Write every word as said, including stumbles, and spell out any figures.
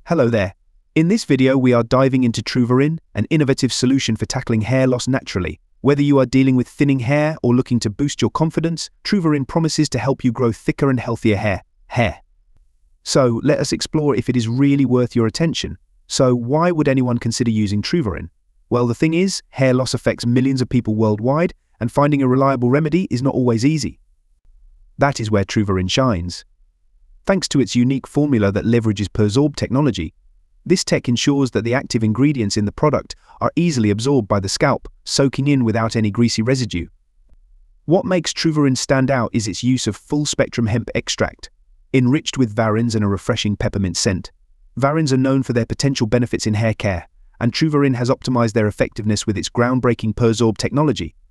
Hello there. In this video we are diving into Truvarin, an innovative solution for tackling hair loss naturally. Whether you are dealing with thinning hair or looking to boost your confidence, Truvarin promises to help you grow thicker and healthier hair. Hair. So let us explore if it is really worth your attention. So why would anyone consider using Truvarin? Well, the thing is, hair loss affects millions of people worldwide, and finding a reliable remedy is not always easy. That is where Truvarin shines. Thanks to its unique formula that leverages Persorb technology, this tech ensures that the active ingredients in the product are easily absorbed by the scalp, soaking in without any greasy residue. What makes Truvarin stand out is its use of full-spectrum hemp extract, enriched with varins and a refreshing peppermint scent. Varins are known for their potential benefits in hair care, and Truvarin has optimized their effectiveness with its groundbreaking Persorb technology.